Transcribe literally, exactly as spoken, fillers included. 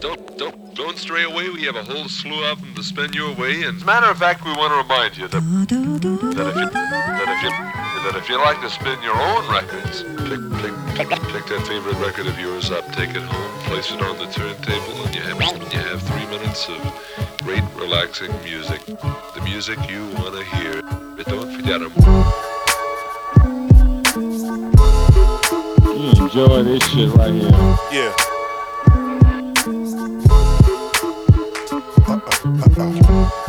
Don't, don't, don't stray away. We have a whole slew of them to spin your way. And as a matter of fact, we want to remind you that that if you that if you that if you like to spin your own records, pick pick pick that favorite record of yours up, take it home, place it on the turntable, and you have you have three minutes of great, relaxing music, the music you want to hear. But don't forget them. You enjoy this shit right here. Yeah. Uh-uh, uh-uh.